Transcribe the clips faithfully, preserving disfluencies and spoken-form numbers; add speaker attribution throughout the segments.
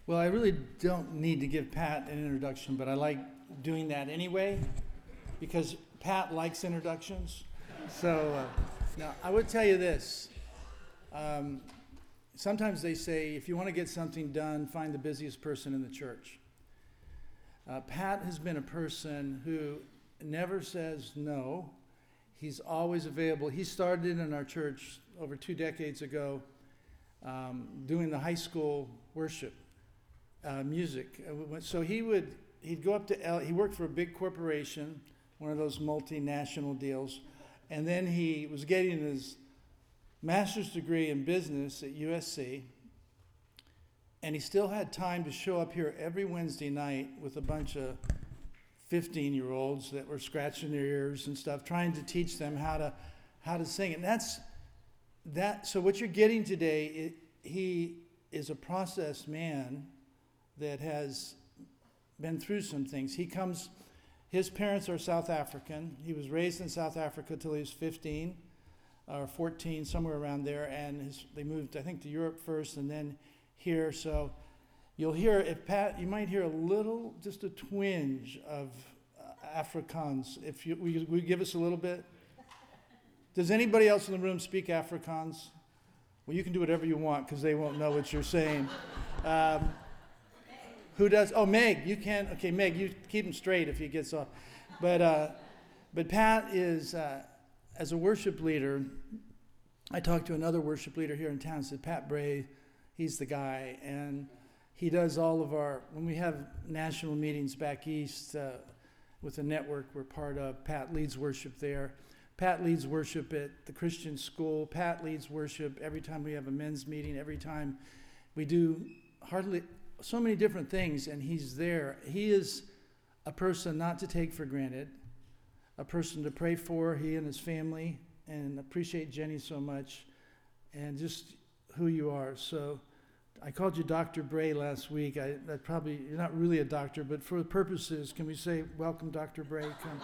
Speaker 1: Well, I really don't need to give Pat an introduction, but I like doing that anyway because Pat likes introductions. So uh, now I would tell you this. Um, sometimes they say if you want to get something done, find the busiest person in the church. Uh, Pat has been a person who never says no. He's always available. He started in our church over two decades ago um, doing the high school worship. Uh, music. So he would, he'd go up to, L, he worked for a big corporation, one of those multinational deals, and then he was getting his master's degree in business at U S C, and he still had time to show up here every Wednesday night with a bunch of fifteen-year-olds that were scratching their ears and stuff, trying to teach them how to how to sing. And that's, that. So what you're getting today, it, he is a processed man that has been through some things. He comes, his parents are South African. He was raised in South Africa till he was fifteen or fourteen, somewhere around there, and his, they moved, I think, to Europe first and then here. So you'll hear, if Pat, you might hear a little, just a twinge of uh, Afrikaans. If you, will you, will you give us a little bit? Does anybody else in the room speak Afrikaans? Well, you can do whatever you want because they won't know what you're saying. Um, Who does? Oh, Meg, you can. Okay, Meg, you keep him straight if he gets off. But uh, but Pat is, uh, as a worship leader, I talked to another worship leader here in town, said, Pat Bray, he's the guy. And he does all of our, when we have national meetings back east uh, with the network we're part of, Pat leads worship there. Pat leads worship at the Christian school. Pat leads worship every time we have a men's meeting, every time we do hardly... so many different things, and he's there. He is a person not to take for granted, a person to pray for, he and his family, and appreciate Jenny so much, and just who you are. So I called you Doctor Bray last week. I that probably, you're not really a doctor, but for the purposes, can we say, welcome, Doctor Bray? Come.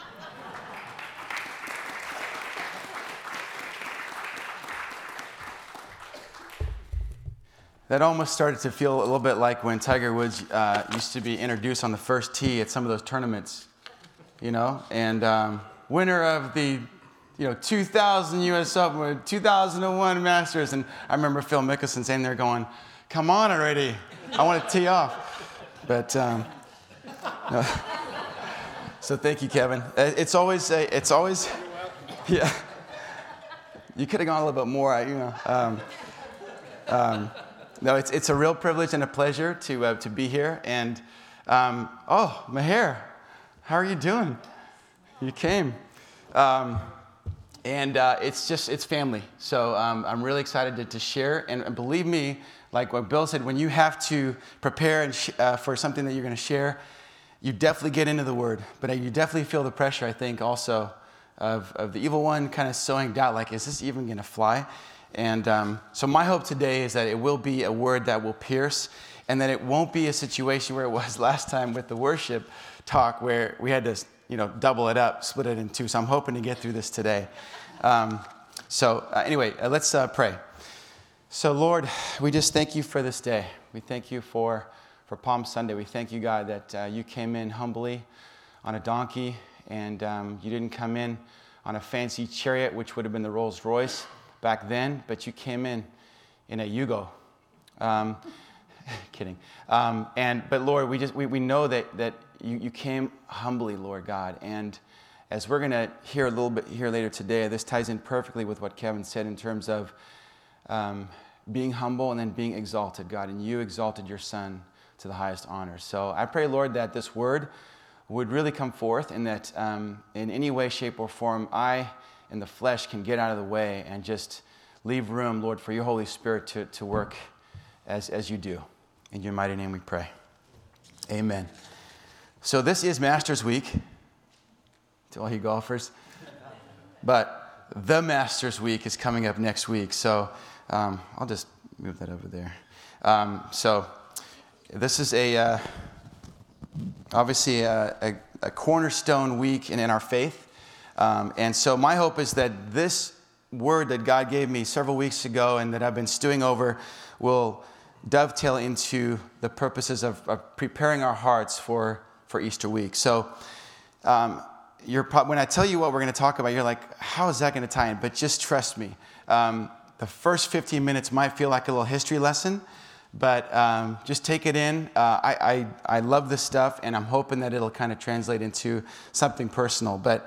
Speaker 2: That almost started to feel a little bit like when Tiger Woods uh, used to be introduced on the first tee at some of those tournaments, you know, and um, winner of the, you know, two thousand U S Open, two thousand one Masters, and I remember Phil Mickelson saying there going, come on already, I want to tee off, but, um, no. So thank you, Kevin. It's always, a, it's always, yeah, you could have gone a little bit more, you know. Um, um, No, it's it's a real privilege and a pleasure to uh, to be here. And um, oh, Maher, how are you doing? You came, um, and uh, it's just it's family. So um, I'm really excited to, to share. And, and believe me, like what Bill said, when you have to prepare and sh- uh, for something that you're going to share, you definitely get into the Word. But you definitely feel the pressure, I think, also of of the evil one kind of sowing doubt. Like, is this even going to fly? And um, so my hope today is that it will be a word that will pierce, and that it won't be a situation where it was last time with the worship talk where we had to, you know, double it up, split it in two. So I'm hoping to get through this today. Um, so uh, anyway, uh, let's uh, pray. So Lord, we just thank you for this day. We thank you for, for Palm Sunday. We thank you, God, that uh, you came in humbly on a donkey, and um, you didn't come in on a fancy chariot, which would have been the Rolls Royce back then, but you came in in a Yugo. Um, kidding. Um, and but Lord, we just we, we know that that you, you came humbly, Lord God. And as we're gonna hear a little bit here later today, this ties in perfectly with what Kevin said in terms of um, being humble and then being exalted, God. And you exalted your Son to the highest honor. So I pray, Lord, that this word would really come forth, and that um, in any way, shape, or form, I and the flesh can get out of the way and just leave room, Lord, for your Holy Spirit to, to work as, as you do. In your mighty name we pray. Amen. So this is Masters Week to all you golfers. But the Masters Week is coming up next week. So um, I'll just move that over there. Um, so this is a uh, obviously a, a, a cornerstone week in, in our faith. Um, and so my hope is that this word that God gave me several weeks ago and that I've been stewing over will dovetail into the purposes of, of preparing our hearts for, for Easter week. So um, you're pro- when I tell you what we're going to talk about, you're like, how is that going to tie in? But just trust me. Um, the first fifteen minutes might feel like a little history lesson, but um, just take it in. Uh, I, I, I love this stuff, and I'm hoping that it'll kind of translate into something personal. But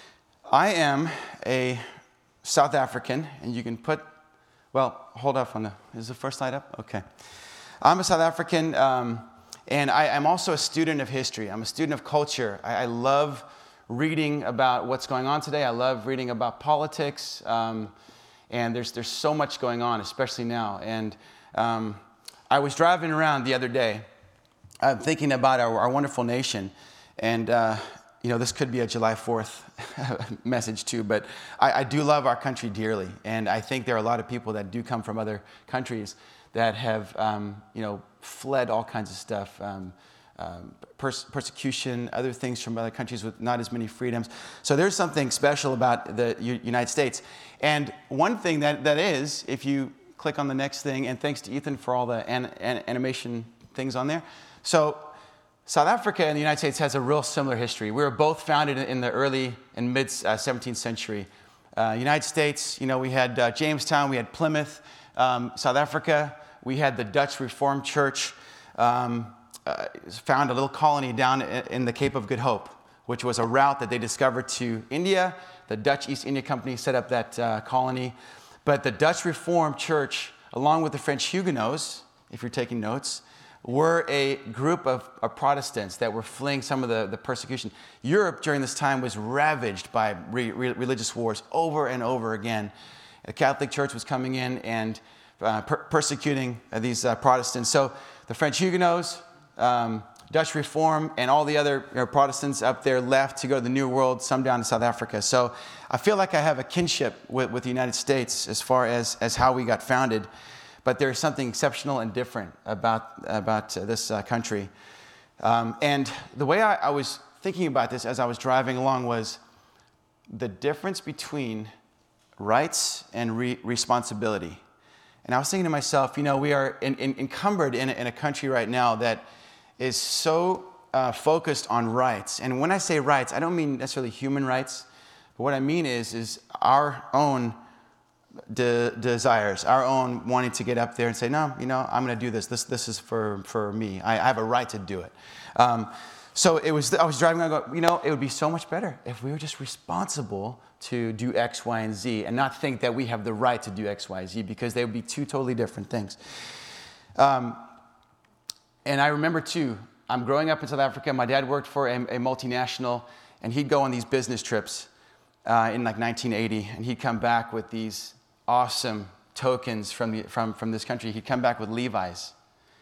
Speaker 2: I am a South African, and you can put, well, hold up on the, is the first slide up? Okay. I'm a South African, um, and I, I'm also a student of history. I'm a student of culture. I, I love reading about what's going on today. I love reading about politics, um, and there's there's so much going on, especially now. And um, I was driving around the other day, uh, thinking about our, our wonderful nation, and uh, you know, this could be a July fourth message too, but I, I do love our country dearly, and I think there are a lot of people that do come from other countries that have, um, you know, fled all kinds of stuff, um, um, pers- persecution, other things from other countries with not as many freedoms. So there's something special about the U- United States. And one thing that, that is, if you click on the next thing, and thanks to Ethan for all the an- an- animation things on there. So South Africa and the United States has a real similar history. We were both founded in the early and mid uh, seventeenth century. Uh, United States, you know, we had uh, Jamestown, we had Plymouth. Um, South Africa, we had the Dutch Reformed Church, um, uh, found a little colony down in the Cape of Good Hope, which was a route that they discovered to India. The Dutch East India Company set up that uh, colony. But the Dutch Reformed Church, along with the French Huguenots, if you're taking notes, were a group of, of Protestants that were fleeing some of the, the persecution. Europe during this time was ravaged by re, re, religious wars over and over again. The Catholic Church was coming in and uh, per- persecuting uh, these uh, Protestants. So the French Huguenots, um, Dutch Reform, and all the other you know, Protestants up there left to go to the New World, some down to South Africa. So I feel like I have a kinship with, with the United States as far as, as how we got founded. But there's something exceptional and different about, about uh, this uh, country. Um, and the way I, I was thinking about this as I was driving along was the difference between rights and re- responsibility. And I was thinking to myself, you know, we are in, in, encumbered in a, in a country right now that is so uh, focused on rights. And when I say rights, I don't mean necessarily human rights, but what I mean is, is our own De- desires, our own wanting to get up there and say, no, you know, I'm going to do this. This this is for, for me. I, I have a right to do it. Um, so it was. I was driving around going, you know, it would be so much better if we were just responsible to do X, Y, and Z and not think that we have the right to do X, Y, Z, because they would be two totally different things. Um, and I remember, too, I'm growing up in South Africa. My dad worked for a, a multinational, and he'd go on these business trips uh, in like nineteen eighty, and he'd come back with these awesome tokens from the from from this country. He'd come back with Levi's.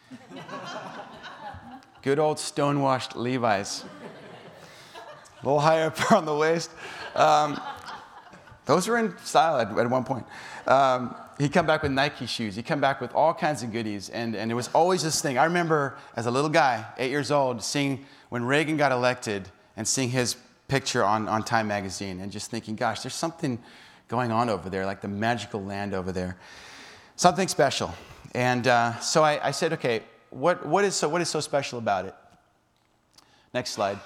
Speaker 2: Good old stonewashed Levi's. A little higher up on the waist. Um, those were in style at, at one point. Um, he'd come back with Nike shoes. He'd come back with all kinds of goodies. And, and it was always this thing. I remember as a little guy, eight years old, seeing when Reagan got elected and seeing his picture on, on Time magazine and just thinking, gosh, there's something going on over there, like the magical land over there. Something special. And uh, so I, I said, okay, what, what, is so, what is so special about it? Next slide.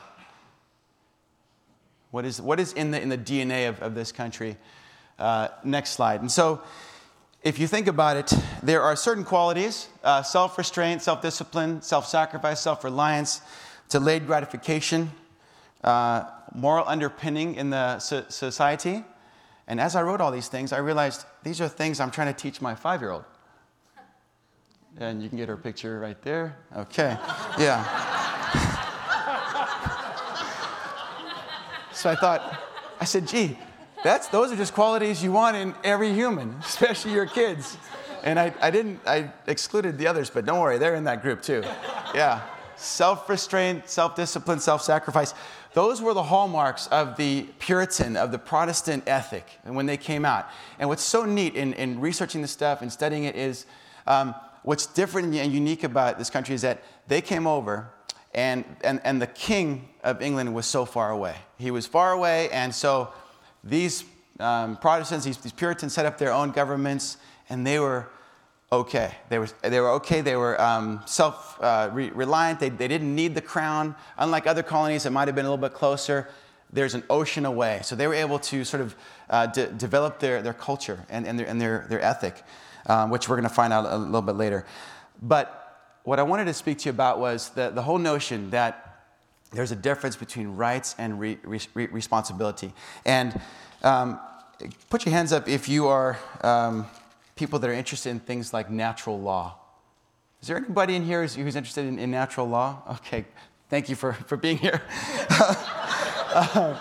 Speaker 2: What is, what is in the, in the D N A of, of this country? Uh, next slide. And so if you think about it, there are certain qualities, uh, self-restraint, self-discipline, self-sacrifice, self-reliance, delayed gratification, uh, moral underpinning in the so- society. And as I wrote all these things, I realized these are things I'm trying to teach my five-year-old. And you can get her picture right there. Okay, yeah. So I thought, I said, gee, that's those are just qualities you want in every human, especially your kids. And I, I didn't, I excluded the others, but don't worry, they're in that group too. Yeah, self-restraint, self-discipline, self-sacrifice. Those were the hallmarks of the Puritan, of the Protestant ethic, and when they came out. And what's so neat in, in researching this stuff and studying it is, um, what's different and unique about this country is that they came over, and, and, and the king of England was so far away. He was far away, and so these um, Protestants, these, these Puritans set up their own governments, and they were okay. They were, they were okay. They were um, self-reliant. Uh, they, they didn't need the crown. Unlike other colonies that might have been a little bit closer, there's an ocean away. So they were able to sort of uh, de- develop their, their culture and, and, their, and their, their ethic, um, which we're going to find out a little bit later. But what I wanted to speak to you about was the, the whole notion that there's a difference between rights and re- re- responsibility. And um, put your hands up if you are um, people that are interested in things like natural law. Is there anybody in here who's, who's interested in, in natural law? Okay, thank you for, for being here. uh,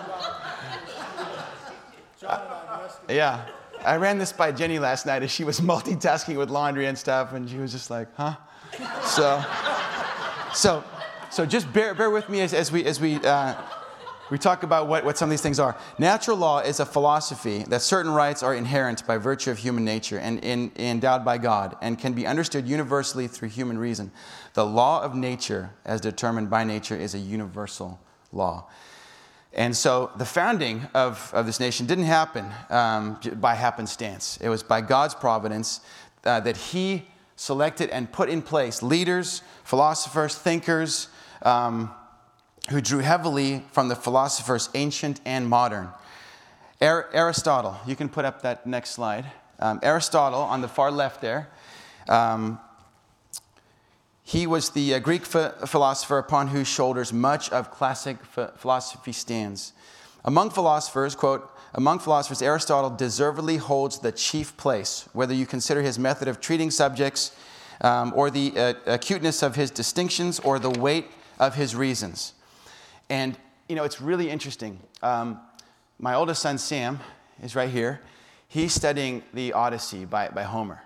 Speaker 2: yeah, I ran this by Jenny last night as she was multitasking with laundry and stuff, and she was just like, huh? So, so, so just bear, bear with me as, as we, as we, uh, we talk about what, what some of these things are. Natural law is a philosophy that certain rights are inherent by virtue of human nature and in, endowed by God and can be understood universally through human reason. The law of nature, as determined by nature, is a universal law. And so the founding of, of this nation didn't happen um, by happenstance. It was by God's providence uh, that he selected and put in place leaders, philosophers, thinkers, um, who drew heavily from the philosophers ancient and modern. Ar- Aristotle, you can put up that next slide. Um, Aristotle, on the far left there, um, he was the uh, Greek ph- philosopher upon whose shoulders much of classic ph- philosophy stands. Among philosophers, quote, among philosophers, Aristotle deservedly holds the chief place, whether you consider his method of treating subjects um, or the uh, acuteness of his distinctions or the weight of his reasons. And, you know, it's really interesting. Um, my oldest son, Sam, is right here. He's studying the Odyssey by, by Homer.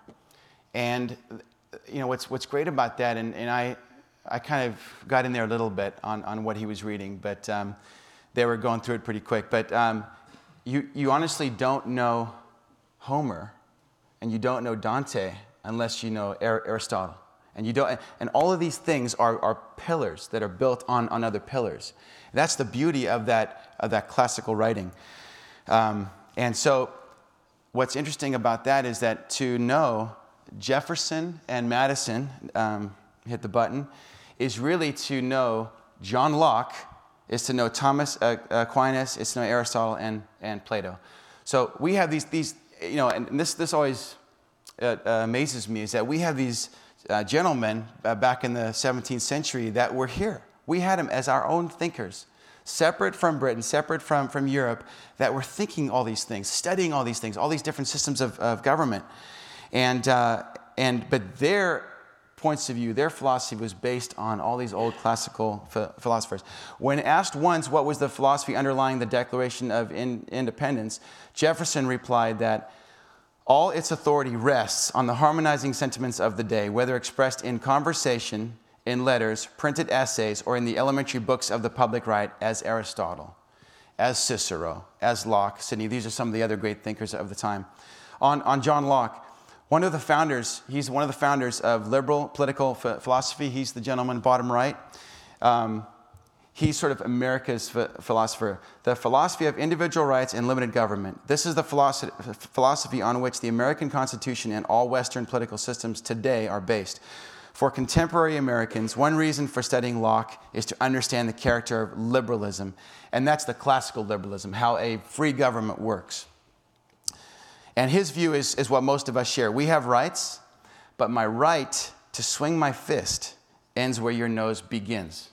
Speaker 2: And, you know, what's what's great about that, and, and I I kind of got in there a little bit on, on what he was reading, but um, they were going through it pretty quick. But um, you, you honestly don't know Homer, and you don't know Dante unless you know Aristotle. And you don't, and all of these things are, are pillars that are built on, on other pillars. That's the beauty of that of that classical writing. Um, and so, what's interesting about that is that to know Jefferson and Madison, um, hit the button, is really to know John Locke, is to know Thomas Aquinas, is to know Aristotle and, and Plato. So we have these these you know, and this this always uh, amazes me is that we have these. Uh, gentlemen uh, back in the seventeenth century that were here. We had them as our own thinkers, separate from Britain, separate from, from Europe, that were thinking all these things, studying all these things, all these different systems of, of government. And, uh, and, but their points of view, their philosophy was based on all these old classical ph- philosophers. When asked once what was the philosophy underlying the Declaration of in- Independence, Jefferson replied that all its authority rests on the harmonizing sentiments of the day, whether expressed in conversation, in letters, printed essays, or in the elementary books of the public right, as Aristotle, as Cicero, as Locke, Sidney. These are some of the other great thinkers of the time. On, on John Locke, one of the founders, he's one of the founders of liberal political ph- philosophy. He's the gentleman bottom right. Um, He's sort of America's philosopher. The philosophy of individual rights and limited government. This is the philosophy on which the American Constitution and all Western political systems today are based. For contemporary Americans, one reason for studying Locke is to understand the character of liberalism. And that's the classical liberalism, how a free government works. And his view is, is what most of us share. We have rights, but my right to swing my fist ends where your nose begins.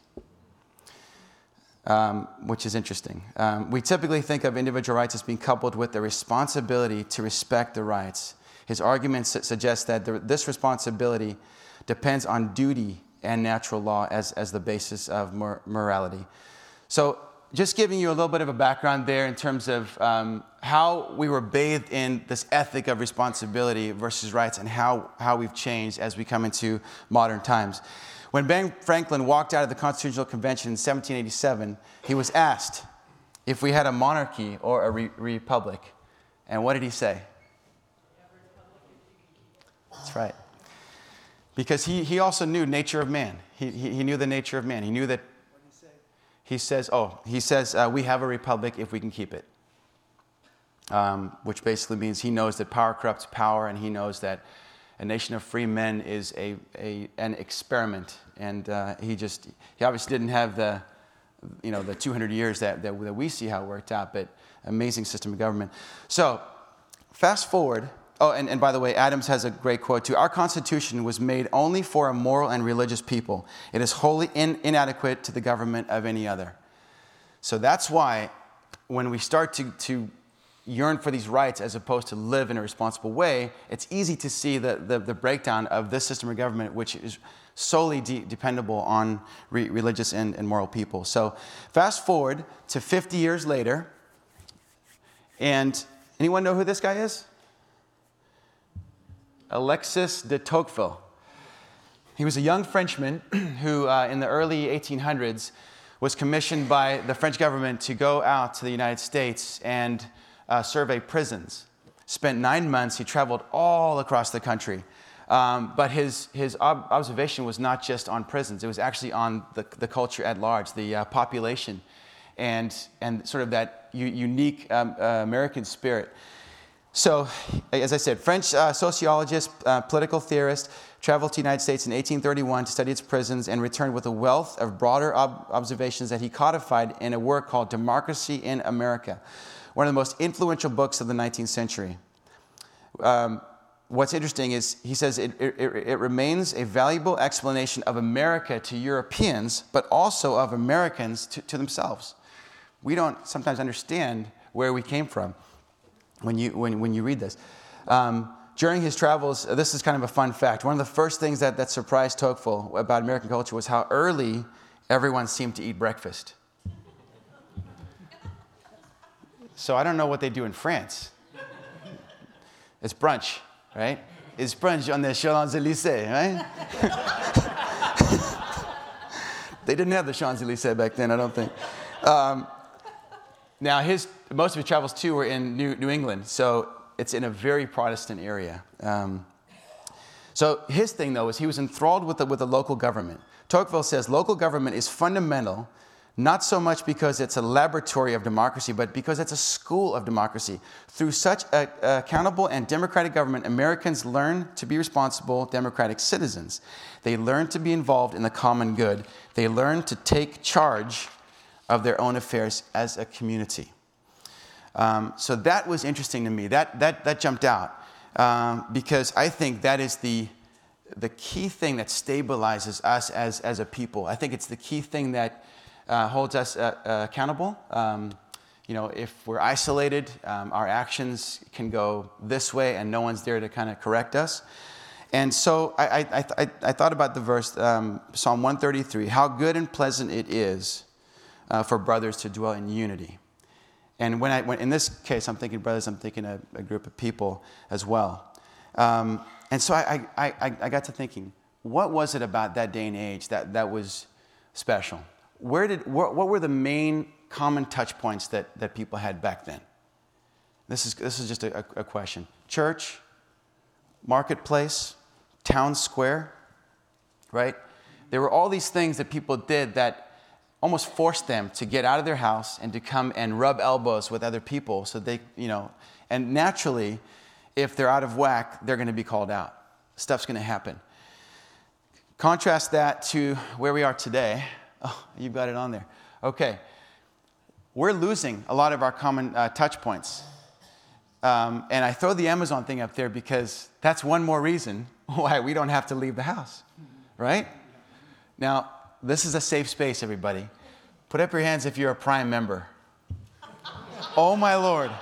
Speaker 2: Um, which is interesting. Um, we typically think of individual rights as being coupled with the responsibility to respect the rights. His argument su- suggests that the, this responsibility depends on duty and natural law as, as the basis of mor- morality. So just giving you a little bit of a background there in terms of um, how we were bathed in this ethic of responsibility versus rights and how, how we've changed as we come into modern times. When Ben Franklin walked out of the Constitutional Convention in seventeen eighty-seven, he was asked if we had a monarchy or a re- republic. And what did he say? That's right. Because he, he also knew nature of man. He, he, he knew the nature of man. He knew that. What did he say? He says, oh, he says, uh, we have a republic if we can keep it. Um, which basically means he knows that power corrupts power, and he knows that a nation of free men is a, a an experiment. And uh, he just, he obviously didn't have the, you know, the two hundred years that, that, that we see how it worked out, but amazing system of government. So fast forward. Oh, and, and by the way, Adams has a great quote too. Our Constitution was made only for a moral and religious people. It is wholly in, inadequate to the government of any other. So that's why when we start to, to yearn for these rights as opposed to live in a responsible way, it's easy to see the, the, the breakdown of this system of government, which is solely de- dependable on re- religious and, and moral people. So fast forward to fifty years later, and anyone know who this guy is? Alexis de Tocqueville. He was a young Frenchman who, uh, in the early eighteen hundreds, was commissioned by the French government to go out to the United States and uh, survey prisons. Spent nine months. He traveled all across the country. Um, but his, his ob- observation was not just on prisons. It was actually on the, the culture at large, the uh, population, and, and sort of that u- unique um, uh, American spirit. So, as I said, French uh, sociologist, uh, political theorist, traveled to the United States in eighteen thirty-one to study its prisons and returned with a wealth of broader ob- observations that he codified in a work called Democracy in America, one of the most influential books of the nineteenth century. Um, what's interesting is he says it, it, it remains a valuable explanation of America to Europeans, but also of Americans to, to themselves. We don't sometimes understand where we came from when you, when, when you read this. Um, during his travels, this is kind of a fun fact. One of the first things that, that surprised Tocqueville about American culture was how early everyone seemed to eat breakfast. So I don't know what they do in France. It's brunch, right? It's brunch on the Champs-Élysées, right? They didn't have the Champs-Élysées back then, I don't think. Um, now, his most of his travels, too, were in New, New England, so it's in a very Protestant area. Um, so his thing, though, is he was enthralled with the, with the local government. Tocqueville says local government is fundamental, not so much because it's a laboratory of democracy, but because it's a school of democracy. Through such a, a accountable and democratic government, Americans learn to be responsible democratic citizens. They learn to be involved in the common good. They learn to take charge of their own affairs as a community. Um, so that was interesting to me. That that that jumped out um, because I think that is the the key thing that stabilizes us as as a people. I think it's the key thing that uh, holds us uh, uh, accountable. Um, you know, if we're isolated, um, our actions can go this way, and no one's there to kind of correct us. And so I I, I, I thought about the verse um, Psalm one thirty-three. How good and pleasant it is uh, for brothers to dwell in unity. And when I, when, in this case, I'm thinking brothers, I'm thinking a, a group of people as well. Um, and so I, I, I, I got to thinking, what was it about that day and age that, that was special? Where did, what, what were the main common touch points that, that people had back then? This is, this is just a, a question. Church, marketplace, town square, right? There were all these things that people did that almost forced them to get out of their house and to come and rub elbows with other people so they, you know, and naturally, if they're out of whack, they're going to be called out. Stuff's going to happen. Contrast that to where we are today. Oh, you've got it on there. Okay. We're losing a lot of our common uh, touch points. Um, and I throw the Amazon thing up there because that's one more reason why we don't have to leave the house, right? Now, this is a safe space, everybody. Put up your hands if you're a Prime member. Oh, my Lord.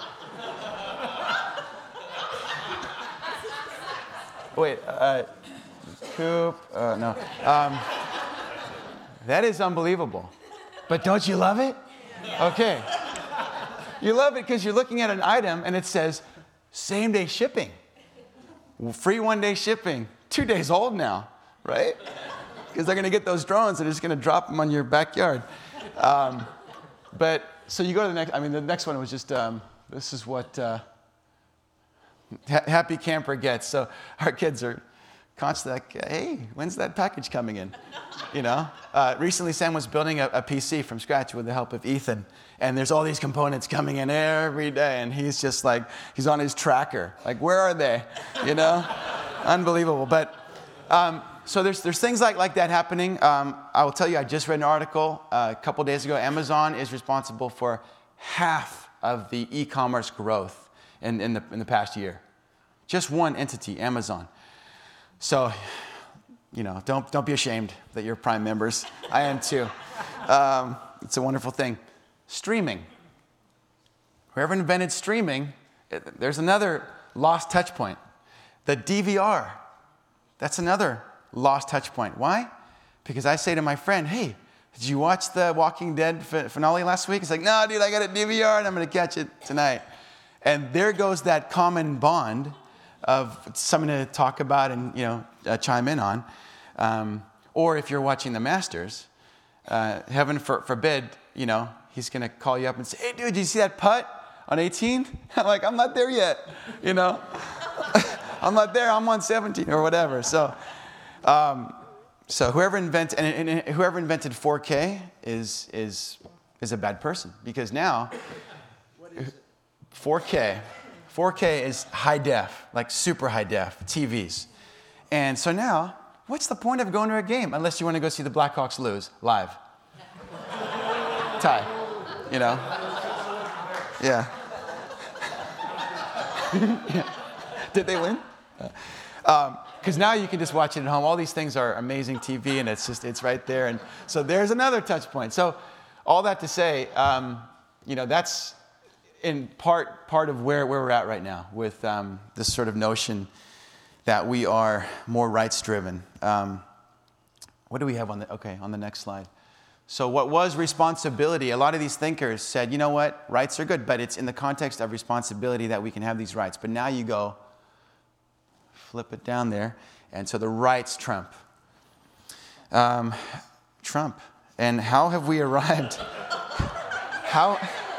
Speaker 2: Wait, uh, Coop, uh, no. Um, that is unbelievable. But don't you love it? Okay. You love it because you're looking at an item and it says same-day shipping. Free one-day shipping. Two days old now, right? Because they're going to get those drones and they're just going to drop them on your backyard. Um, but so you go to the next, I mean, the next one was just, um, this is what uh, ha- Happy Camper gets. So our kids are constantly like, hey, when's that package coming in? You know? Uh, recently, Sam was building a, a P C from scratch with the help of Ethan. And there's all these components coming in every day. And he's just like, he's on his tracker. Like, where are they? You know? Unbelievable. But um, so there's there's things like, like that happening. Um, I will tell you, I just read an article uh, a couple days ago. Amazon is responsible for half of the e-commerce growth in, in, the, in the past year. Just one entity, Amazon. So, you know, don't, don't be ashamed that you're Prime members. I am too. Um, it's a wonderful thing. Streaming. Whoever invented streaming, it, there's another lost touch point. The D V R. That's another lost touch point. Why? Because I say to my friend, hey, did you watch the Walking Dead finale last week? He's like, no, dude, I got a D V R and I'm going to catch it tonight. And there goes that common bond of something to talk about and, you know, uh, chime in on. Um, or if you're watching The Masters, uh, heaven for, forbid, you know, he's going to call you up and say, hey, dude, did you see that putt on eighteen? I'm like, I'm not there yet, you know. I'm not there, I'm on seventeen or whatever. So, um, so whoever invented and, and whoever invented four K is is is a bad person, because now what is it? four K, four K is high def, like super high def T Vs, and so now what's the point of going to a game unless you want to go see the Blackhawks lose live? Ty, you know, yeah. Yeah. Did they win? Because um, now you can just watch it at home. All these things are amazing T V, and it's just it's right there. And so there's another touch point. So all that to say, um, you know, that's in part part of where, where we're at right now with um, this sort of notion that we are more rights-driven. Um, what do we have on the okay on the next slide? So what was responsibility? A lot of these thinkers said, you know what, rights are good, but it's in the context of responsibility that we can have these rights. But now you go, flip it down there, and so the rights trump. Um, Trump. And how have we arrived? How?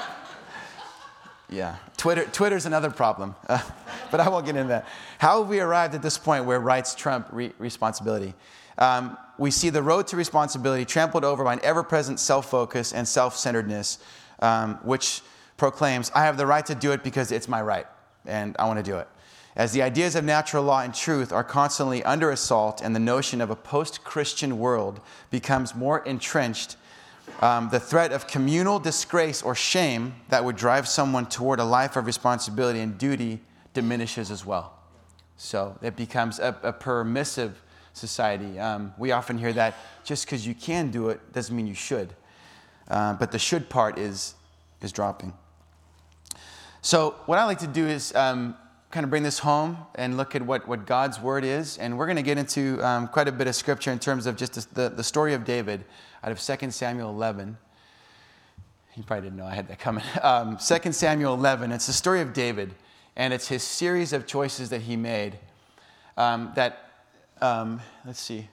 Speaker 2: Yeah, Twitter. Twitter's another problem, uh, but I won't get into that. How have we arrived at this point where rights trump re- responsibility? Um, we see the road to responsibility trampled over by an ever-present self-focus and self-centeredness, um, which proclaims, I have the right to do it because it's my right, and I want to do it. As the ideas of natural law and truth are constantly under assault and the notion of a post-Christian world becomes more entrenched, um, the threat of communal disgrace or shame that would drive someone toward a life of responsibility and duty diminishes as well. So it becomes a, a permissive society. Um, we often hear that just because you can do it doesn't mean you should. Uh, but the should part is, is dropping. So what I like to do is um, kind of bring this home and look at what, what God's word is. And we're going to get into um, quite a bit of scripture in terms of just the, the story of David out of Second Samuel eleven. You probably didn't know I had that coming. Um, Second Samuel eleven, it's the story of David. And it's his series of choices that he made um, that, um, let's see.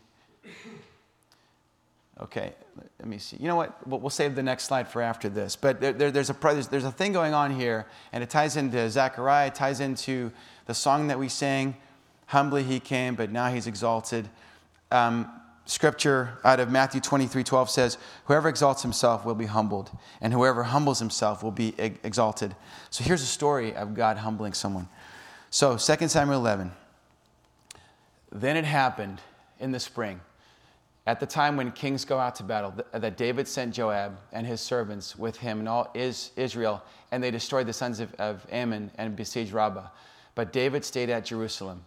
Speaker 2: Okay, let me see. You know what? We'll, we'll save the next slide for after this. But there, there, there's, a, there's, there's a thing going on here, and it ties into Zechariah, it ties into the song that we sang, Humbly He Came, but Now He's Exalted. Um, scripture out of Matthew twenty-three twelve says, whoever exalts himself will be humbled, and whoever humbles himself will be e- exalted. So here's a story of God humbling someone. So Second Samuel eleven. Then it happened in the spring, at the time when kings go out to battle, that David sent Joab and his servants with him and all Israel, and they destroyed the sons of, of Ammon and besieged Rabbah. But David stayed at Jerusalem.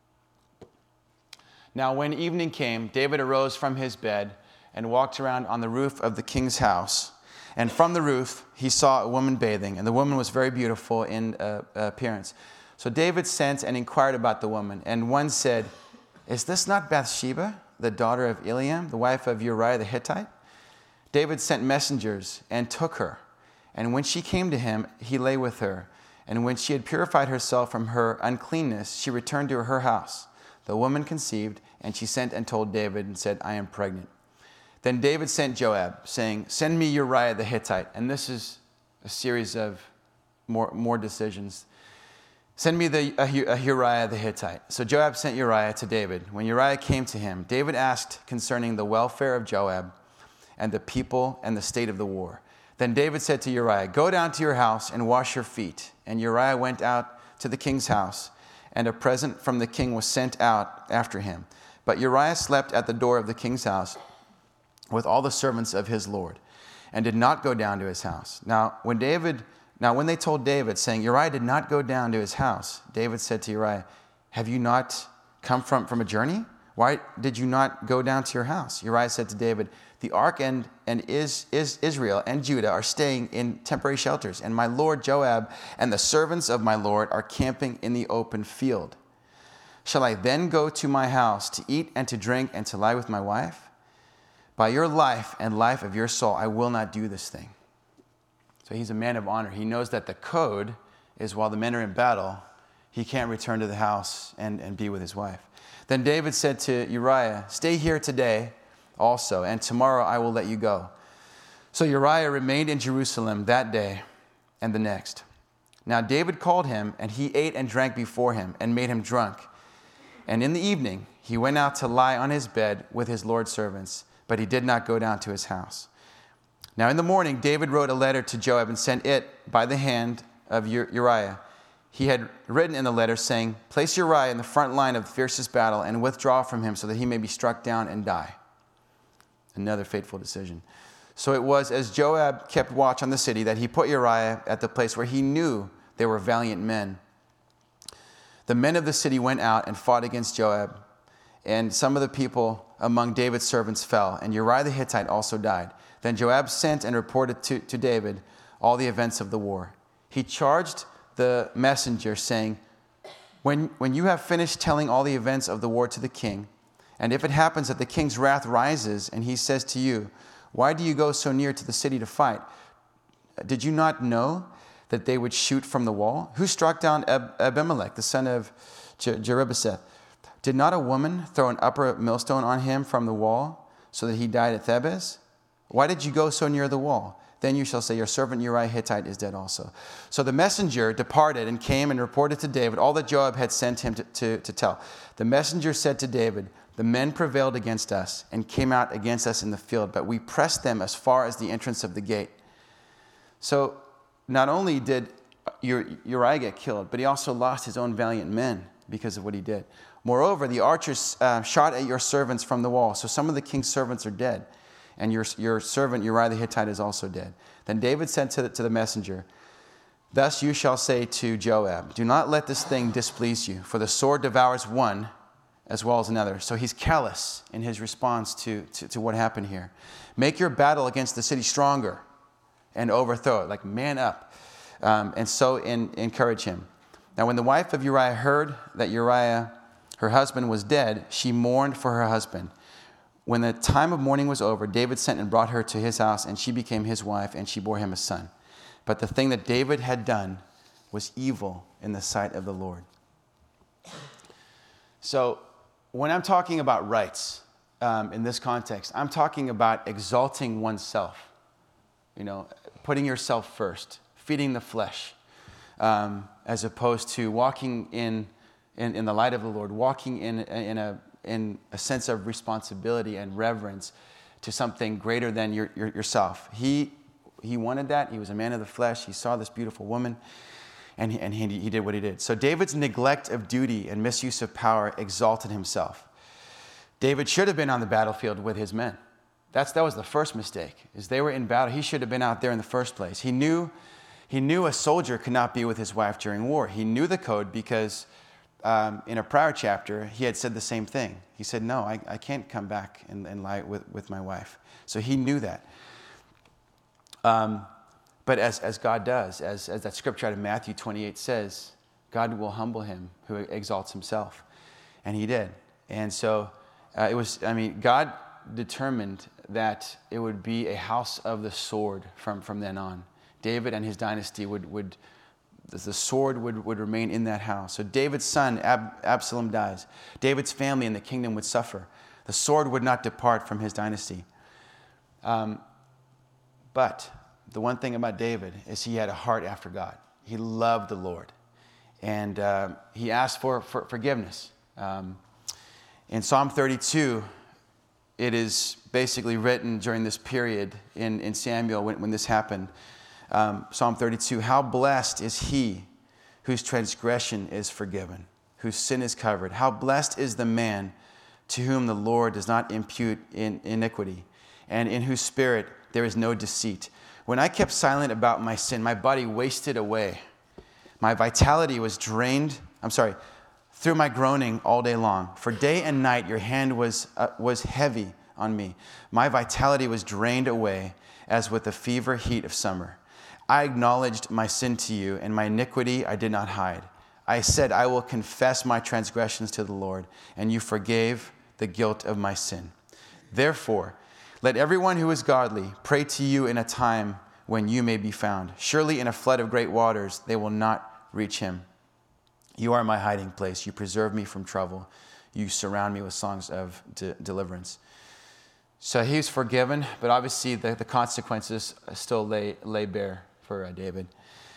Speaker 2: Now when evening came, David arose from his bed and walked around on the roof of the king's house. And from the roof, he saw a woman bathing, and the woman was very beautiful in uh, appearance. So David sent and inquired about the woman, and one said, is this not Bathsheba, the daughter of Eliam, the wife of Uriah the Hittite? David sent messengers and took her. And when she came to him, he lay with her. And when she had purified herself from her uncleanness, she returned to her house. The woman conceived, and she sent and told David and said, I am pregnant. Then David sent Joab, saying, send me Uriah the Hittite. And this is a series of more, more decisions. Send me the uh, Uriah the Hittite. So Joab sent Uriah to David. When Uriah came to him, David asked concerning the welfare of Joab and the people and the state of the war. Then David said to Uriah, go down to your house and wash your feet. And Uriah went out to the king's house and a present from the king was sent out after him. But Uriah slept at the door of the king's house with all the servants of his lord, and did not go down to his house. Now, when David, now when they told David, saying, Uriah did not go down to his house, David said to Uriah, have you not come from, from a journey? Why did you not go down to your house? Uriah said to David, the ark and, and is, is Israel and Judah are staying in temporary shelters, and my lord Joab and the servants of my lord are camping in the open field. Shall I then go to my house to eat and to drink and to lie with my wife? By your life and life of your soul, I will not do this thing. So he's a man of honor. He knows that the code is while the men are in battle, he can't return to the house and, and be with his wife. Then David said to Uriah, stay here today also, and tomorrow I will let you go. So Uriah remained in Jerusalem that day and the next. Now David called him, and he ate and drank before him and made him drunk. And in the evening he went out to lie on his bed with his Lord's servants, but he did not go down to his house. Now in the morning, David wrote a letter to Joab and sent it by the hand of Uriah. He had written in the letter saying, place Uriah in the front line of the fiercest battle and withdraw from him so that he may be struck down and die. Another fateful decision. So it was as Joab kept watch on the city that he put Uriah at the place where he knew there were valiant men. The men of the city went out and fought against Joab, and some of the people among David's servants fell, and Uriah the Hittite also died. Then Joab sent and reported to, to David all the events of the war. He charged the messenger, saying, when, when you have finished telling all the events of the war to the king, and if it happens that the king's wrath rises, and he says to you, why do you go so near to the city to fight? Did you not know that they would shoot from the wall? Who struck down Ab- Abimelech, the son of Jer- Jerubbesheth? Did not a woman throw an upper millstone on him from the wall so that he died at Thebez? Why did you go so near the wall? Then you shall say, your servant Uriah Hittite is dead also. So the messenger departed and came and reported to David all that Joab had sent him to, to, to tell. The messenger said to David, the men prevailed against us and came out against us in the field, but we pressed them as far as the entrance of the gate. So not only did Uriah get killed, but he also lost his own valiant men because of what he did. Moreover, the archers uh, shot at your servants from the wall. So some of the king's servants are dead, and your, your servant Uriah the Hittite is also dead. Then David said to the, to the messenger, thus you shall say to Joab, do not let this thing displease you, for the sword devours one as well as another. So he's callous in his response to, to, to what happened here. Make your battle against the city stronger and overthrow it, like man up, um, and so in, encourage him. Now when the wife of Uriah heard that Uriah, her husband, was dead, she mourned for her husband. When the time of mourning was over, David sent and brought her to his house, and she became his wife, and she bore him a son. But the thing that David had done was evil in the sight of the Lord. So when I'm talking about rights um, in this context, I'm talking about exalting oneself, you know, putting yourself first, feeding the flesh, um, as opposed to walking in, in in the light of the Lord, walking in in a in a sense of responsibility and reverence to something greater than your, your, yourself. He he wanted that. He was a man of the flesh. He saw this beautiful woman, and he, and he, he did what he did. So David's neglect of duty and misuse of power exalted himself. David should have been on the battlefield with his men. That's that was the first mistake. Is they were in battle. He should have been out there in the first place. He knew he knew a soldier could not be with his wife during war. He knew the code because um, in a prior chapter he had said the same thing. He said, "No, I, I can't come back and, and lie with, with my wife." So he knew that. Um, but as as God does, as as that scripture out of Matthew twenty-eight says, God will humble him who exalts himself, and he did. And so uh, it was. I mean, God determined that it would be a house of the sword from, from then on. David and his dynasty would, would the sword would, would remain in that house. So David's son, Ab, Absalom, dies. David's family and the kingdom would suffer. The sword would not depart from his dynasty. Um, but the one thing about David is he had a heart after God. He loved the Lord. And uh, he asked for, for forgiveness. Um, in Psalm thirty-two, it is basically written during this period in, in Samuel when, when this happened. Um, Psalm thirty-two, how blessed is he whose transgression is forgiven, whose sin is covered. How blessed is the man to whom the Lord does not impute in iniquity, and in whose spirit there is no deceit. When I kept silent about my sin, my body wasted away. My vitality was drained, I'm sorry, through my groaning all day long. For day and night your hand was, uh, was heavy on me. My vitality was drained away as with the fever heat of summer. I acknowledged my sin to you, and my iniquity I did not hide. I said, I will confess my transgressions to the Lord, and you forgave the guilt of my sin. Therefore, let everyone who is godly pray to you in a time when you may be found. Surely in a flood of great waters they will not reach him. You are my hiding place. You preserve me from trouble. You surround me with songs of de- deliverance. So he's forgiven, but obviously the, the consequences still lay, lay bare for uh, David.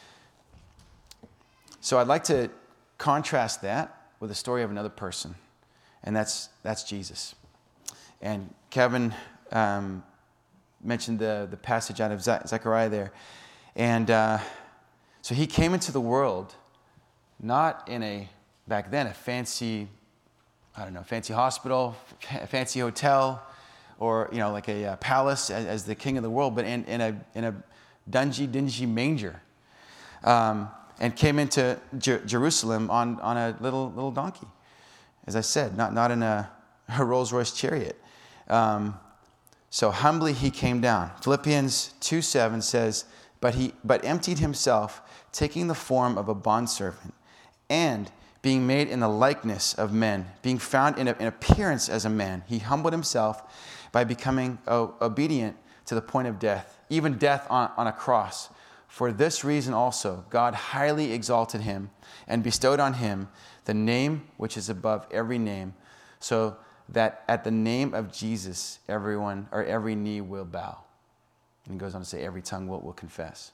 Speaker 2: So I'd like to contrast that with the story of another person, and that's that's Jesus. And Kevin um, mentioned the, the passage out of Zechariah there. And uh, so he came into the world not in a, back then, a fancy, I don't know, fancy hospital, a fancy hotel, or, you know, like a uh, palace as, as the king of the world, but in, in a in a dungy, dingy manger. Um, and came into Jer- Jerusalem on, on a little little donkey, as I said, not, not in a, a Rolls-Royce chariot. Um, so humbly he came down. Philippians two seven says, but he but emptied himself, taking the form of a bondservant, and being made in the likeness of men, being found in, a, in appearance as a man, he humbled himself by becoming o- obedient to the point of death, even death on, on a cross. For this reason also, God highly exalted him and bestowed on him the name which is above every name, so that at the name of Jesus, everyone or every knee will bow. And he goes on to say, every tongue will, will confess.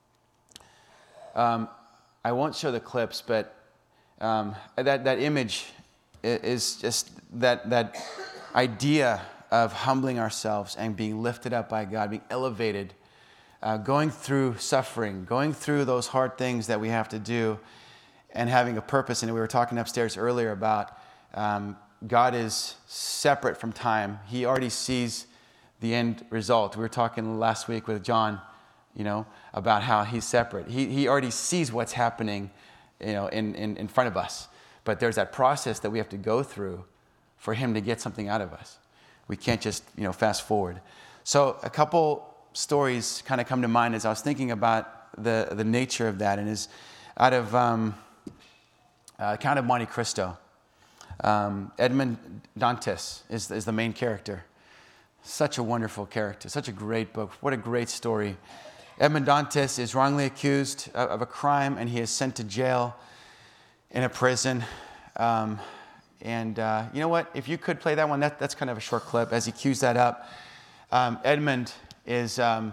Speaker 2: Um, I won't show the clips, but um, that, that image is just that, that idea of humbling ourselves and being lifted up by God, being elevated, uh, going through suffering, going through those hard things that we have to do, and having a purpose. And we were talking upstairs earlier about um, God is separate from time. He already sees the end result. We were talking last week with John, you know, about how he's separate. He he already sees what's happening, you know, in, in, in front of us. But there's that process that we have to go through for him to get something out of us. We can't just, you know, fast forward. So a couple stories kind of come to mind as I was thinking about the, the nature of that, and is out of um, uh, Count of Monte Cristo. Um, Edmond Dantes is, is the main character. Such a wonderful character, such a great book. What a great story. Edmond Dantes is wrongly accused of, of a crime, and he is sent to jail in a prison. Um, and uh, you know what? If you could play that one, that, that's kind of a short clip as he cues that up. Um, Edmund is, um,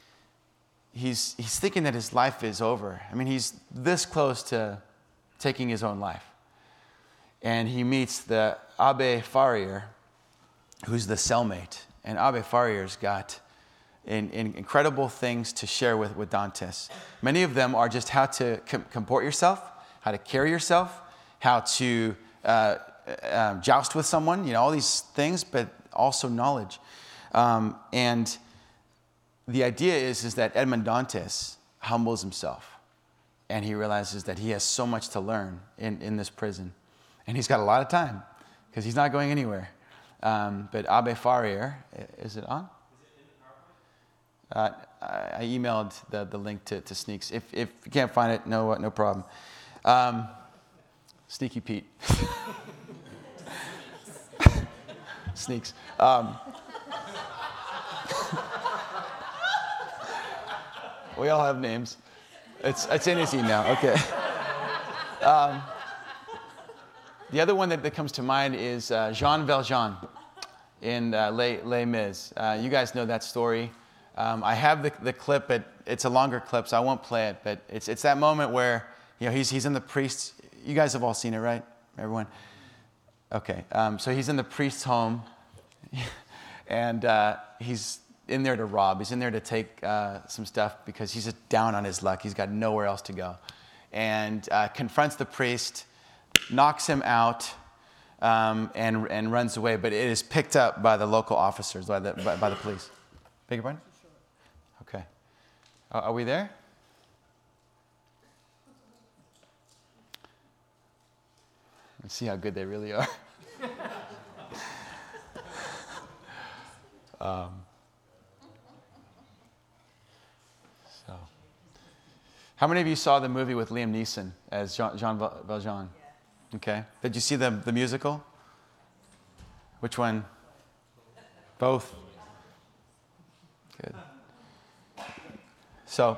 Speaker 2: he's, he's thinking that his life is over. I mean, he's this close to taking his own life. And he meets the Abbe Farrier, who's the cellmate. And Abbe Farrier's got in, in incredible things to share with, with Dantes. Many of them are just how to com- comport yourself, how to carry yourself, how to uh, uh, joust with someone, you know, all these things, but also knowledge. Um, and the idea is, is that Edmond Dantes humbles himself, and he realizes that he has so much to learn in, in this prison. And he's got a lot of time, because he's not going anywhere. Um, but Abbe Farrier, is it on? Uh, I emailed the, the link to, to Sneaks. If if you can't find it, no no problem. Um, Sneaky Pete. Sneaks. Um, we all have names. It's it's in his email. Okay. Um, the other one that, that comes to mind is uh, Jean Valjean in uh, Les, Les Mis. Uh, you guys know that story. Um, I have the, the clip, but it's a longer clip, so I won't play it. But it's it's that moment where, you know, he's he's in the priest's. You guys have all seen it, right? Everyone? Okay. Um, so he's in the priest's home, and uh, he's in there to rob. He's in there to take uh, some stuff because he's just down on his luck. He's got nowhere else to go, and uh, confronts the priest. knocks him out, um, and and runs away. But it is picked up by the local officers, by the by, by the police. Beg your pardon? Okay. Uh, are we there? Let's see how good they really are. um, so, how many of you saw the movie with Liam Neeson as Jean, Jean Valjean? Yeah. Okay. Did you see the the musical? Which one? Both. Good. So,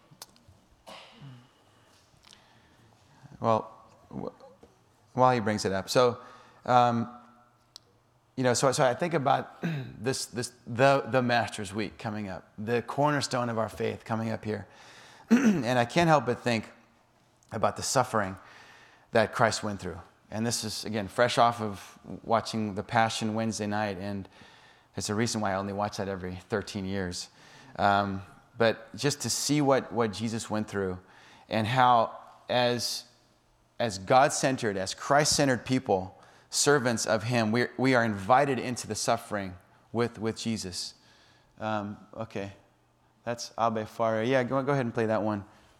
Speaker 2: well. W- While he brings it up, so um, you know, so so I think about this this the the Master's Week coming up, the cornerstone of our faith coming up here, and I can't help but think about the suffering that Christ went through. And this is again fresh off of watching the Passion Wednesday night, and it's a reason why I only watch that every thirteen years. Um, but just to see what what Jesus went through, and how as As God-centered, as Christ-centered people, servants of Him, we we are invited into the suffering with, with Jesus. Um, okay, that's Abbe Faria. Yeah, go, go ahead and play that one.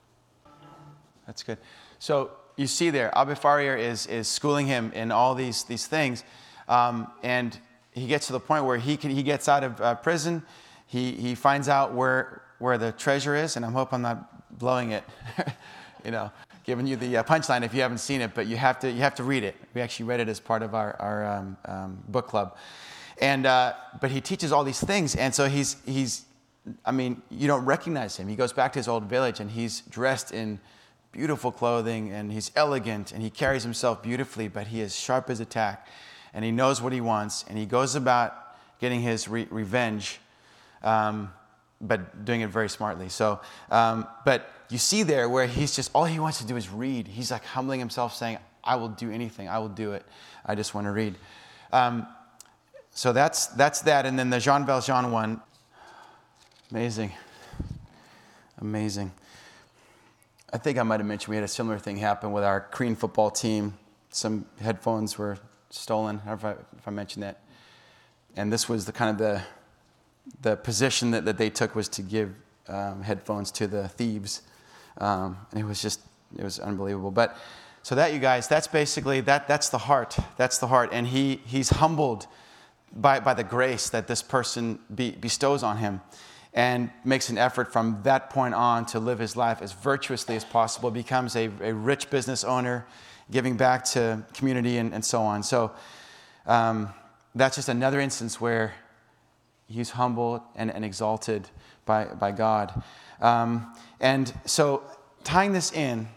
Speaker 2: That's good. So you see there, Abbe Faria is is schooling him in all these these things, um, and he gets to the point where he can he gets out of uh, prison. He he finds out where where the treasure is, and I hope I'm not blowing it, you know. Giving you the uh, punchline if you haven't seen it, but you have to you have to read it. We actually read it as part of our our um, um, book club, and uh, but he teaches all these things, and so he's he's, I mean, you don't recognize him. He goes back to his old village, and he's dressed in beautiful clothing, and he's elegant, and he carries himself beautifully, but he is sharp as a tack, and he knows what he wants, and he goes about getting his re- revenge, um, but doing it very smartly. So, um, but. You see there where he's just, all he wants to do is read. He's like humbling himself, saying, I will do anything. I will do it. I just want to read. Um, so that's that's that. And then the Jean Valjean one, amazing. Amazing. I think I might have mentioned we had a similar thing happen with our Korean football team. Some headphones were stolen. I don't know if I, if I mentioned that. And this was the kind of the, the position that, that they took was to give um, headphones to the thieves. Um, and it was just, it was unbelievable. But so that, you guys, that's basically, that. that's the heart. That's the heart. And he he's humbled by, by the grace that this person be, bestows on him, and makes an effort from that point on to live his life as virtuously as possible, becomes a, a rich business owner, giving back to community and, and so on. So um, that's just another instance where he's humbled and, and exalted by, by God. Um, and so tying this in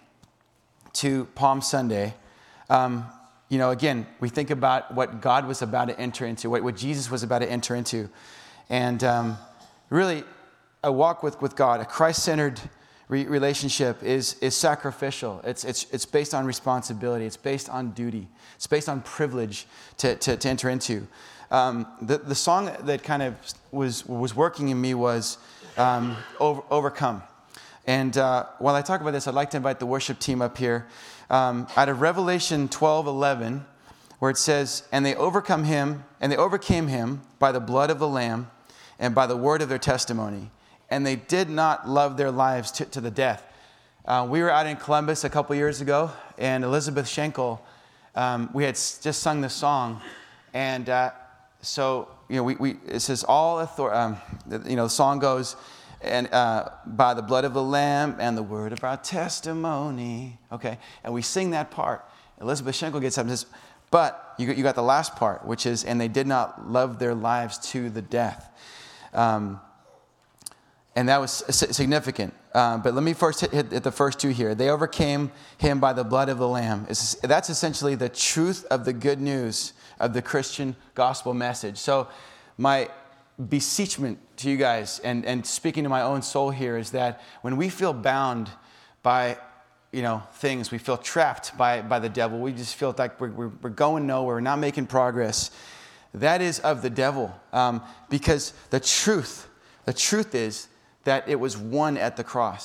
Speaker 2: to Palm Sunday, um, you know, again, we think about what God was about to enter into, what, what Jesus was about to enter into. And um, really, a walk with, with God, a Christ-centered re- relationship is, is sacrificial. It's, it's, it's based on responsibility. It's based on duty. It's based on privilege to, to, to enter into. Um, the, the song that kind of was, was working in me was um, over, Overcome. And uh, while I talk about this, I'd like to invite the worship team up here. Um, out of Revelation twelve eleven, where it says, and they overcome him, and they overcame him by the blood of the Lamb and by the word of their testimony. And they did not love their lives to, to the death. Uh, we were out in Columbus a couple years ago, and Elizabeth Schenkel, um, we had s- just sung this song. And uh, so, you know, we, we it says, all authority, um, you know, the song goes, and uh, by the blood of the Lamb and the word of our testimony. Okay, and we sing that part. Elizabeth Schenkel gets up and says, but you, you got the last part, which is, and they did not love their lives to the death. Um, and that was significant. Uh, but let me first hit, hit, hit the first two here. They overcame him by the blood of the Lamb. It's, that's essentially the truth of the good news of the Christian gospel message. So my beseechment to you guys, and, and speaking to my own soul here, is that when we feel bound by, you know, things, we feel trapped by, by the devil, we just feel like we're, we're, we're going nowhere, we're not making progress. That is of the devil, um, because the truth, the truth is that it was won at the cross.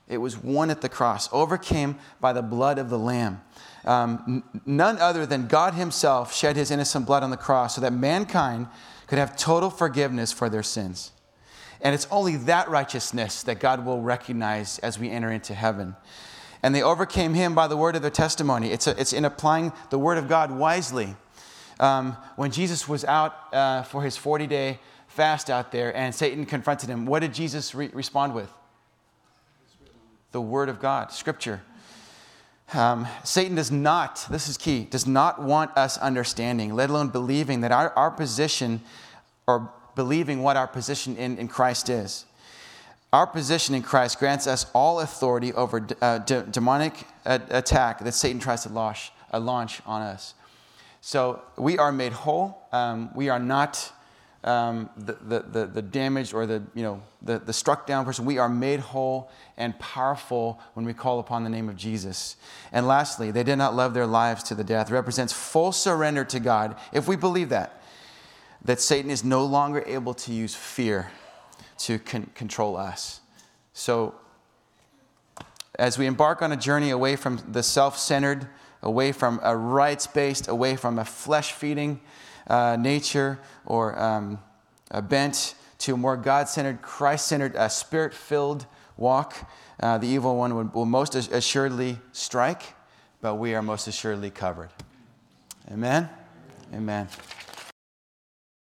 Speaker 2: It was won at the cross, overcame by the blood of the Lamb. Um, n- none other than God himself shed his innocent blood on the cross so that mankind could have total forgiveness for their sins. And it's only that righteousness that God will recognize as we enter into heaven. And they overcame him by the word of their testimony. It's, a, it's in applying the word of God wisely. Um, when Jesus was out uh, for his forty-day fast out there and Satan confronted him, what did Jesus re- respond with? The word of God, Scripture. Um, Satan does not, this is key, does not want us understanding, let alone believing that our, our position, or believing what our position in, in Christ is. Our position in Christ grants us all authority over uh, de- demonic uh, attack that Satan tries to launch, uh, launch on us. So we are made whole. Um, we are not um, the, the, the, the damaged or the, you know, the, the struck down person. We are made whole and powerful when we call upon the name of Jesus. And lastly, they did not love their lives to the death. It represents full surrender to God. If we believe that, that Satan is no longer able to use fear to con- control us. So as we embark on a journey away from the self-centered, away from a rights-based, away from a flesh-feeding uh, nature or um, a bent to a more God-centered, Christ-centered, uh, Spirit-filled walk, uh, the evil one will, will most assuredly strike, but we are most assuredly covered. Amen? Amen.